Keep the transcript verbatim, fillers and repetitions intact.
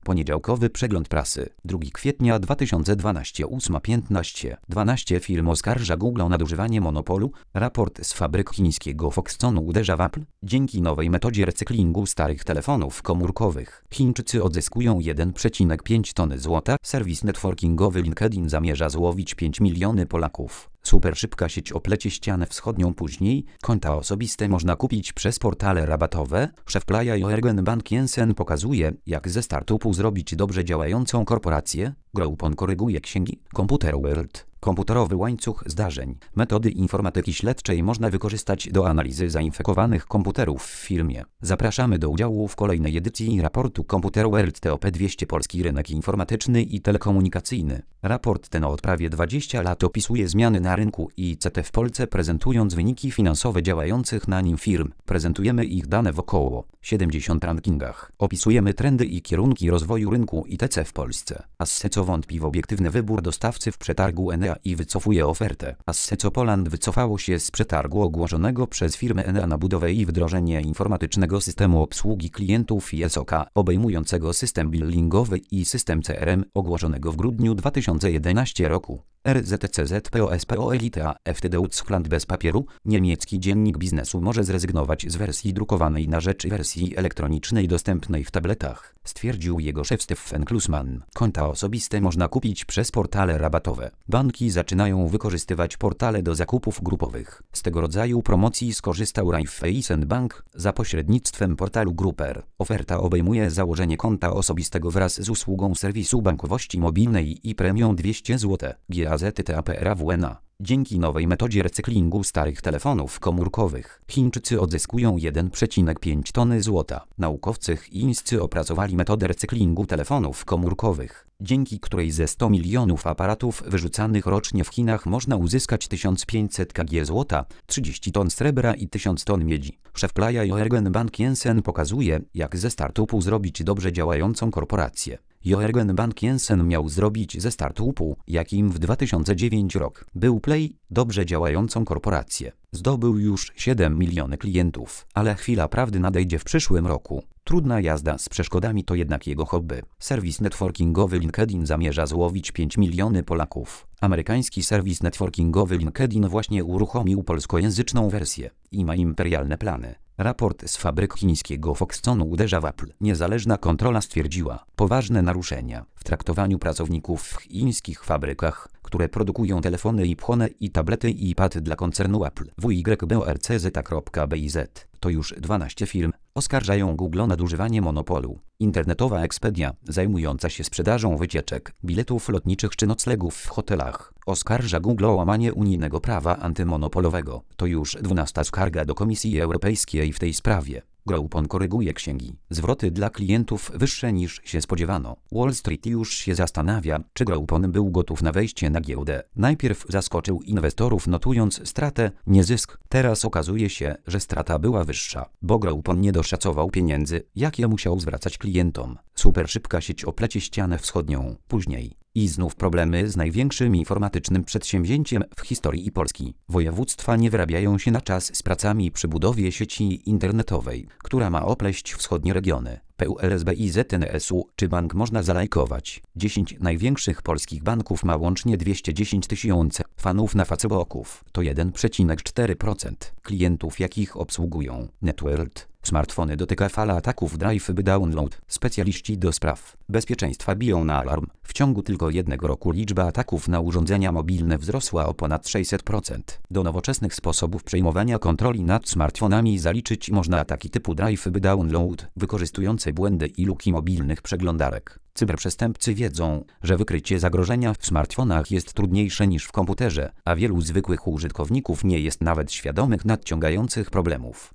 Poniedziałkowy przegląd prasy. drugiego kwietnia dwa tysiące dwunastego, ósma piętnaście. dwanaście firm oskarża Google o nadużywanie monopolu. Raport z fabryk chińskiego Foxconnu uderza w Apple. Dzięki nowej metodzie recyklingu starych telefonów komórkowych Chińczycy odzyskują jeden przecinek pięć tony złota. Serwis networkingowy LinkedIn zamierza złowić pięć miliony Polaków. Super szybka sieć oplecie ścianę wschodnią później. Konta osobiste można kupić przez portale rabatowe. Szef Playa Jörgen Bank Jensen pokazuje, jak ze startupu zrobić dobrze działającą korporację. Groupon koryguje księgi. Computer World. Komputerowy łańcuch zdarzeń. Metody informatyki śledczej można wykorzystać do analizy zainfekowanych komputerów w firmie. Zapraszamy do udziału w kolejnej edycji raportu Computer World T O P dwieście Polski rynek informatyczny i telekomunikacyjny. Raport ten od prawie dwudziestu lat opisuje zmiany na rynku I C T w Polsce, prezentując wyniki finansowe działających na nim firm. Prezentujemy ich dane w około siedemdziesięciu rankingach. Opisujemy trendy i kierunki rozwoju rynku I T C w Polsce. Asseco wątpi w obiektywny wybór dostawcy w przetargu Enea i wycofuje ofertę. Asseco Poland wycofało się z przetargu ogłoszonego przez firmę Enea na budowę i wdrożenie informatycznego systemu obsługi klientów I S O K, obejmującego system billingowy i system C R M, ogłoszonego w grudniu dwa tysiące jedenastego roku. R Z C Z P O S P O Elite F T Deutschland bez papieru. Niemiecki dziennik biznesu może zrezygnować z wersji drukowanej na rzecz wersji elektronicznej dostępnej w tabletach, stwierdził jego szef Steffen Klusman. Konta osobiste można kupić przez portale rabatowe. Banki zaczynają wykorzystywać portale do zakupów grupowych. Z tego rodzaju promocji skorzystał Raiffeisen Bank za pośrednictwem portalu Grupper. Oferta obejmuje założenie konta osobistego wraz z usługą serwisu bankowości mobilnej i premią dwieście złotych. G A Z T A P R A W N A. Dzięki nowej metodzie recyklingu starych telefonów komórkowych Chińczycy odzyskują jeden przecinek pięć tony złota. Naukowcy chińscy opracowali metodę recyklingu telefonów komórkowych, dzięki której ze stu milionów aparatów wyrzucanych rocznie w Chinach można uzyskać tysiąc pięćset kilogramów złota, trzydzieści ton srebra i tysiąc ton miedzi. Szef Playa Jörgen Bank Jensen pokazuje, jak ze startupu zrobić dobrze działającą korporację. Jörgen Bank Jensen miał zrobić ze startupu, jakim w dwa tysiące dziewiątym roku był Play, dobrze działającą korporację. Zdobył już siedem milionów klientów, ale chwila prawdy nadejdzie w przyszłym roku. Trudna jazda z przeszkodami to jednak jego hobby. Serwis networkingowy LinkedIn zamierza złowić pięć milionów Polaków. Amerykański serwis networkingowy LinkedIn właśnie uruchomił polskojęzyczną wersję i ma imperialne plany. Raport z fabryk chińskiego Foxconnu uderza w Apple. Niezależna kontrola stwierdziła poważne naruszenia w traktowaniu pracowników w chińskich fabrykach, które produkują telefony i płone i tablety i iPad dla koncernu Apple. W Y B O R C Z kropka B I Z. To już dwanaście firm oskarżają Google o nadużywanie monopolu. Internetowa Expedia, zajmująca się sprzedażą wycieczek, biletów lotniczych czy noclegów w hotelach, oskarża Google o łamanie unijnego prawa antymonopolowego. To już dwunasta skarga do Komisji Europejskiej w tej sprawie. Groupon koryguje księgi. Zwroty dla klientów wyższe niż się spodziewano. Wall Street już się zastanawia, czy Groupon był gotów na wejście na giełdę. Najpierw zaskoczył inwestorów, notując stratę, nie zysk. Teraz okazuje się, że strata była wyższa, bo Groupon nie doszacował pieniędzy, jakie musiał zwracać klientom. Super szybka sieć oplecie ścianę wschodnią. Później. I znów problemy z największym informatycznym przedsięwzięciem w historii Polski. Województwa nie wyrabiają się na czas z pracami przy budowie sieci internetowej, która ma opleść wschodnie regiony. P U L S B I Z N S U. Czy bank można zalajkować? dziesięć największych polskich banków ma łącznie dwieście dziesięć tysięcy fanów na Facebooków. To jeden przecinek cztery procent klientów, jakich obsługują. Networld. Smartfony dotyka fala ataków Drive by Download. Specjaliści do spraw bezpieczeństwa biją na alarm. W ciągu tylko jednego roku liczba ataków na urządzenia mobilne wzrosła o ponad sześćset procent. Do nowoczesnych sposobów przejmowania kontroli nad smartfonami zaliczyć można ataki typu Drive by Download, wykorzystujące błędy i luki mobilnych przeglądarek. Cyberprzestępcy wiedzą, że wykrycie zagrożenia w smartfonach jest trudniejsze niż w komputerze, a wielu zwykłych użytkowników nie jest nawet świadomych nadciągających problemów.